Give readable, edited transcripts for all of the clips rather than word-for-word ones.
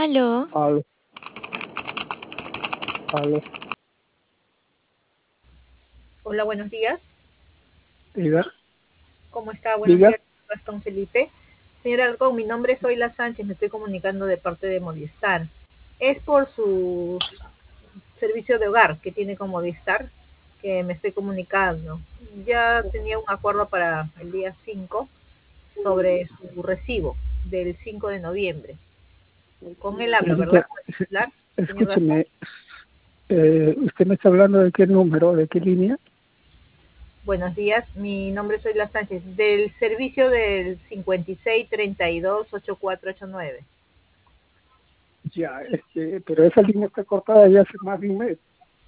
Aló, Aló, aló, Hola, buenos días. diga, ¿Cómo está? Buenos diga. días, Gastón Felipe. Señora Alarcón, mi nombre es Oila Sánchez, me estoy comunicando de parte de Movistar. Es por su servicio de hogar que tiene con Movistar que me estoy comunicando. Ya tenía un acuerdo para el día 5 sobre su recibo del 5 de noviembre. Con él hablo, ¿verdad? Señorita, ¿Puede hablar, señor Gastón? escúcheme, ¿usted me está hablando de qué número, de qué línea? Buenos días, mi nombre es Oila Sánchez, del servicio del 56328489. Ya, pero esa línea está cortada ya hace más de un mes.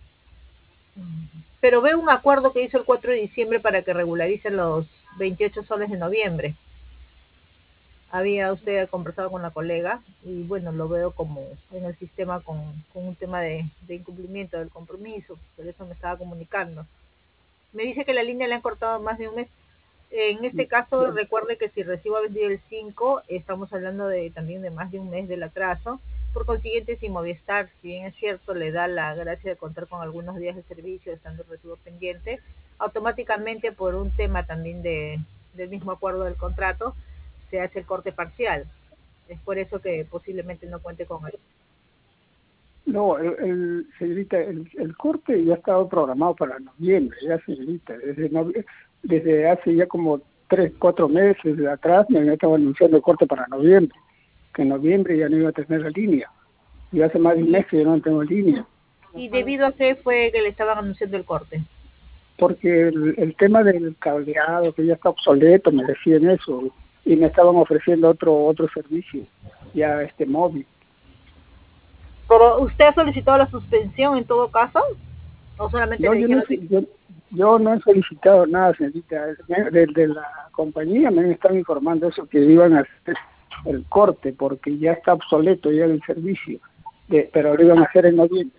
Pero veo un acuerdo que hizo el 4 de diciembre para que regularicen los 28 soles de noviembre. Había usted conversado con la colega y bueno, lo veo como en el sistema con un tema de incumplimiento del compromiso, por eso me estaba comunicando. Me dice que la línea le han cortado más de un mes. En este caso, recuerde que si recibo a vendido el 5, estamos hablando también de más de un mes del atraso. Por consiguiente, si Movistar, si bien es cierto, le da la gracia de contar con algunos días de servicio, estando el recibo pendiente, automáticamente por un tema también del mismo acuerdo del contrato, se hace el corte parcial. Es por eso que posiblemente no cuente con él. No, señorita, el corte ya estaba programado para noviembre, ya señorita, desde hace ya como 3, 4 meses de atrás me estaba anunciando el corte para noviembre, que en noviembre ya no iba a tener la línea, y hace más de un mes que yo no tengo línea. ¿Y debido a qué fue que le estaban anunciando el corte? Porque el tema del cableado, que ya está obsoleto, me decían eso, y me estaban ofreciendo otro servicio, ya móvil. ¿Pero usted ha solicitado la suspensión en todo caso? ¿O solamente No, le dijeron yo no he solicitado nada, señorita. De la compañía me están informando eso, que iban a hacer el corte, porque ya está obsoleto ya el servicio, pero lo iban a hacer en noviembre.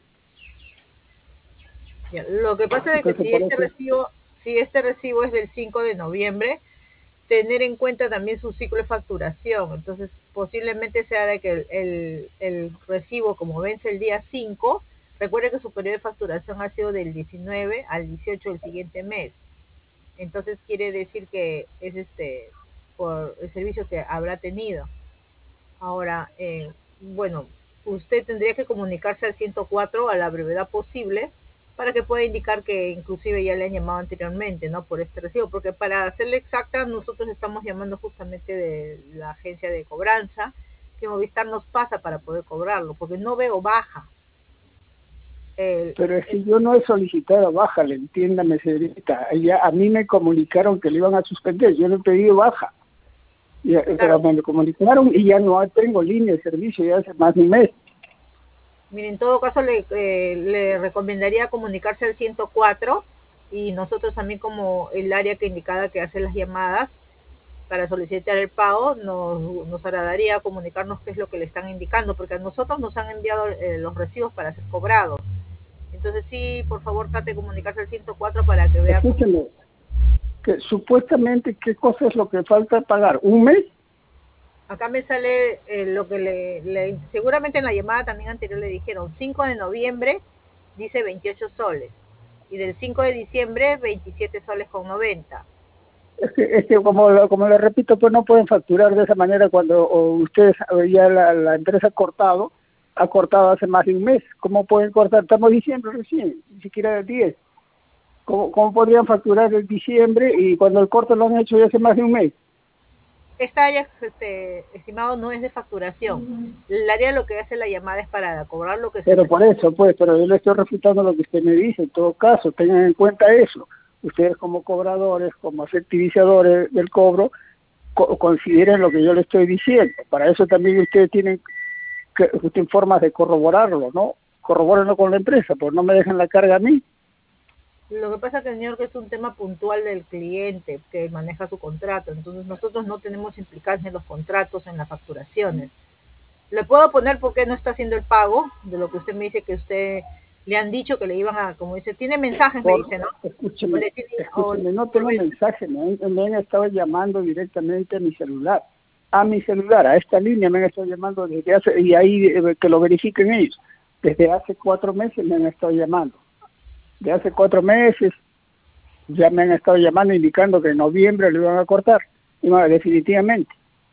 ya? Lo que pasa es que Entonces, por eso, si este recibo es del 5 de noviembre, tener en cuenta también su ciclo de facturación. Entonces, posiblemente sea de que el recibo, como vence el día 5, recuerde que su periodo de facturación ha sido del 19 al 18 del siguiente mes. Entonces, quiere decir que es por el servicio que habrá tenido. Ahora, bueno, usted tendría que comunicarse al 104 a la brevedad posible para que pueda indicar que inclusive ya le han llamado anteriormente, ¿no? Por este recibo, porque para hacerle exacta, nosotros estamos llamando justamente de la agencia de cobranza, que Movistar nos pasa para poder cobrarlo, porque no veo baja. El, pero es el, que yo no he solicitado baja, le entiéndame, señorita. Ya, a mí me comunicaron que le iban a suspender, yo no he pedido baja. Pero claro, me lo comunicaron y ya no tengo línea de servicio, ya hace más de un mes. mire, en todo caso le recomendaría comunicarse al 104 y nosotros también como el área que indicada que hace las llamadas para solicitar el pago, nos agradaría comunicarnos qué es lo que le están indicando, porque a nosotros nos han enviado los recibos para ser cobrados. Entonces sí, por favor, trate de comunicarse al 104 para que vea cómo... Escúcheme, que supuestamente, ¿qué cosa es lo que falta pagar? ¿Un mes? Acá me sale lo que seguramente en la llamada también anterior le dijeron, 5 de noviembre dice 28 soles y del 5 de diciembre 27 soles con 90. Es que como le repito, pues no pueden facturar de esa manera cuando ustedes, ya la empresa ha cortado hace más de un mes. ¿Cómo pueden cortar? Estamos en diciembre recién, ni siquiera el 10. ¿Cómo podrían facturar el diciembre y cuando el corte lo han hecho ya hace más de un mes? Esta área, estimado, no es de facturación. El área lo que hace la llamada es para cobrar lo que se Pero recibe. por eso, pues, pero yo le estoy refutando lo que usted me dice. En todo caso, tengan en cuenta eso. Ustedes como cobradores, como efectivizadores del cobro, consideren lo que yo le estoy diciendo. Para eso también ustedes tienen que busquen formas de corroborarlo, ¿no? Corrobórenlo con la empresa, pues no me dejen la carga a mí. Lo que pasa, que señor, que es un tema puntual del cliente que maneja su contrato. Entonces nosotros no tenemos implicancia en los contratos, en las facturaciones. Le puedo poner por qué no está haciendo el pago de lo que usted me dice que usted le han dicho que le iban a, como dice, tiene mensajes, me dice, ¿no? O Escúcheme, no tengo mensaje, me han estado llamando directamente a mi celular. a mi celular, a esta línea me han estado llamando desde hace, y ahí que lo verifiquen ellos, desde hace 4 meses me han estado llamando. De hace 4 meses ya me han estado llamando indicando que en noviembre lo iban a cortar, y no, definitivamente,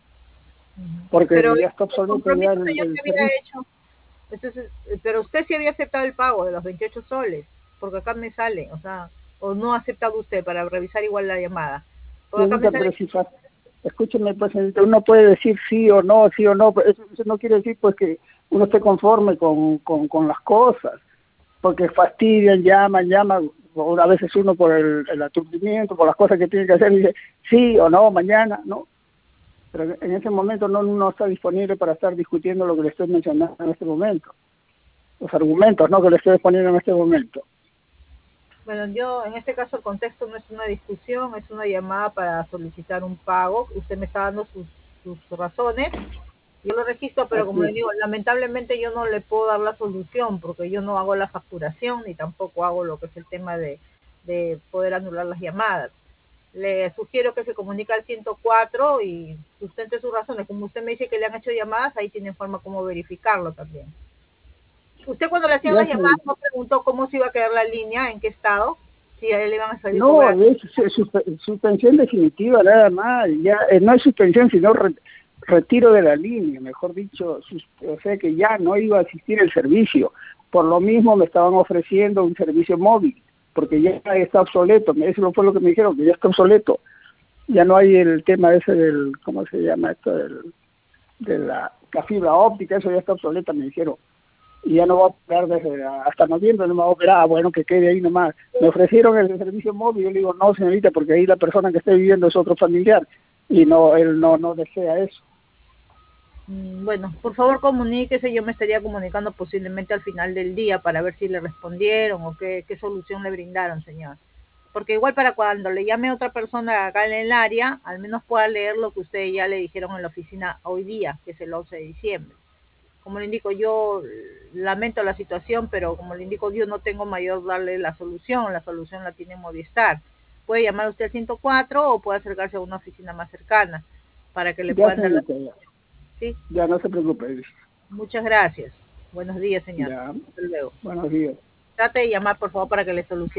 porque Pero ya está el obsoleto ya compromiso, el señor, que había servicio. hecho. Entonces, pero usted sí había aceptado el pago de los 28 soles, porque acá me sale, o sea, o no ha aceptado usted para revisar igual la llamada. Porque acá me Señorita, sale. pero si escúcheme, pues señorita, uno puede decir sí o no, pero eso no quiere decir pues que uno esté conforme con las cosas, porque fastidian, llaman, o a veces uno por el aturdimiento, por las cosas que tiene que hacer, dice sí o no, mañana, no, pero en ese momento no uno está disponible para estar discutiendo lo que le estoy mencionando en este momento, los argumentos, ¿no?, que le estoy exponiendo en este momento. Bueno, yo en este caso el contexto no es una discusión, es una llamada para solicitar un pago. Usted me está dando sus razones. Yo lo registro, pero como Así le es. digo, lamentablemente yo no le puedo dar la solución porque yo no hago la facturación ni tampoco hago lo que es el tema de poder anular las llamadas. Le sugiero que se comunique al 104 y sustente sus razones. Como usted me dice que le han hecho llamadas, ahí tiene forma como verificarlo también. Usted cuando le hacían Ya, las llamadas señorita. no preguntó cómo se iba a quedar la línea, en qué estado, si a él le iban a salir No, cobrar. es suspensión definitiva, nada más. Ya no es suspensión, sino retiro de la línea, mejor dicho, o sea que ya no iba a existir el servicio. Por lo mismo me estaban ofreciendo un servicio móvil, porque ya está obsoleto. Eso fue lo que me dijeron, que ya está obsoleto. Ya no hay el tema ese del, ¿cómo se llama esto? De la fibra óptica, eso ya está obsoleta, me dijeron. Y ya no va a operar hasta noviembre, no me va a operar. Ah, bueno, que quede ahí nomás. Me ofrecieron el servicio móvil, yo le digo, no, señorita, porque ahí la persona que esté viviendo es otro familiar, y no, él no desea eso. Bueno, por favor comuníquese, yo me estaría comunicando posiblemente al final del día para ver si le respondieron o qué solución le brindaron, señor. Porque igual para cuando le llame a otra persona acá en el área, al menos pueda leer lo que ustedes ya le dijeron en la oficina hoy día, que es el 11 de diciembre. Como le indico, yo lamento la situación, pero como le indico, yo no tengo mayor darle la solución la tiene Movistar. Puede llamar usted al 104 o puede acercarse a una oficina más cercana para que le Ya, puedan dar la señorita, ya, solución. ¿Sí? ya no se preocupe. Muchas gracias. Buenos días, señor. Ya, Hasta luego. buenos días. Trate de llamar, por favor, para que le solucione.